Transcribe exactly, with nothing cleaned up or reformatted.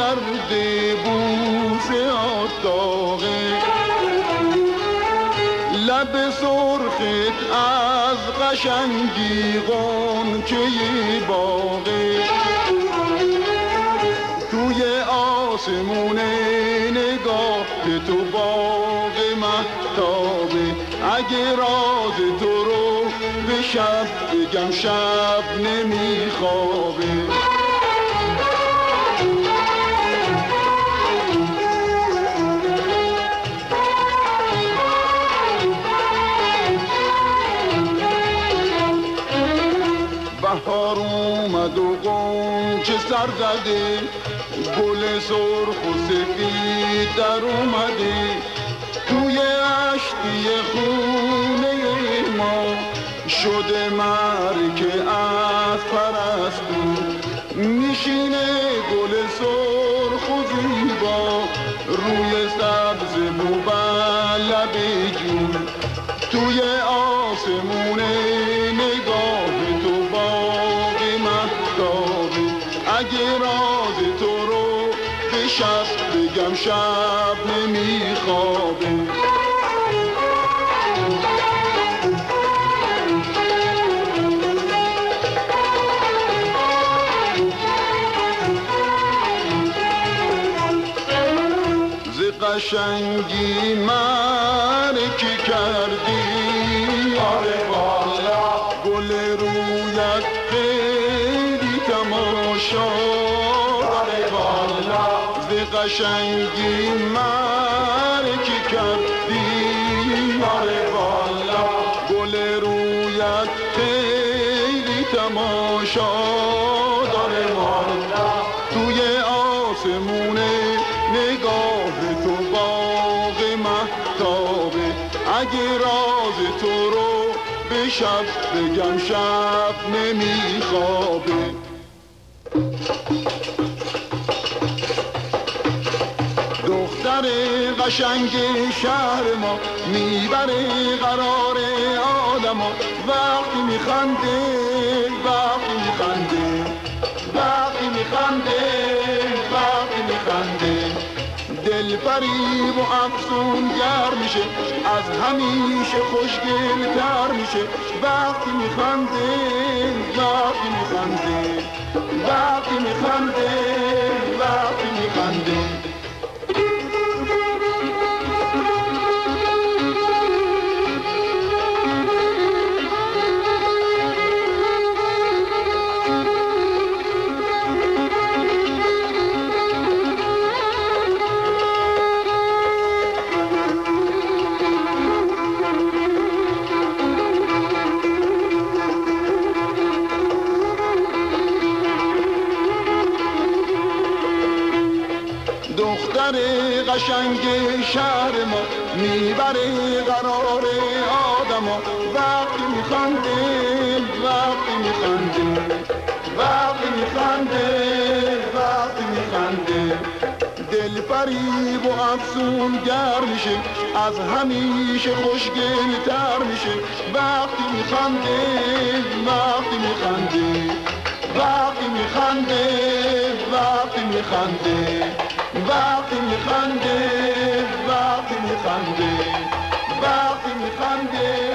گرد بوسه آتاقه، لب سرخت از قشنگی غنچه باغه، توی آسمون نگاه تو باغ مهتابه. اگه راز تو رو به شب بگم شب نمیخوابه. بهار اومد و غنچه سر زده، گل سرخ و سفید در اومده، توی اشکی خونه ما شده مرک از پرستو. میشینه گل سرخ و زیبا روی سبز بوبن لب جون، توی آسمون نگاه تو باغ مهتابه. اگه راز تو رو به شب بگم شب نمیخوابه. ز قشنگی مرکی کردی، آره والا گل رویت خیلی تماشا، آره والا ز قشنگی مرکی کردی، آره والا گل رویت خیلی تماشا داره والا. توی آسمون نگاه تو باغ مهتابه. اگه راز تو رو به شب بگم شب نمیخوابه. دختر قشنگ شهر ما میبره قرار آدما، وقتی میخنده وقتی میخنده وقتی میخنده وقتی میخنده دل فریب و افسون گر میشه، از همیشه خوشگل تر میشه. وقتی میخنده وقتی میخنده وقتی میخنده وقتی میخنده دختر قشنگ شهر ما میبره قرار آدما، وقتی میخنده وقتی میخنده وقتی میخنده وقتی میخنده دل فریب و افسون گر میشه، از همیشه خوشگل تر میشه. وقتی میخنده وقتی میخنده وقتی میخنده وقتی میخنده وقتی میخنده وقتی میخنده وقتی میخنده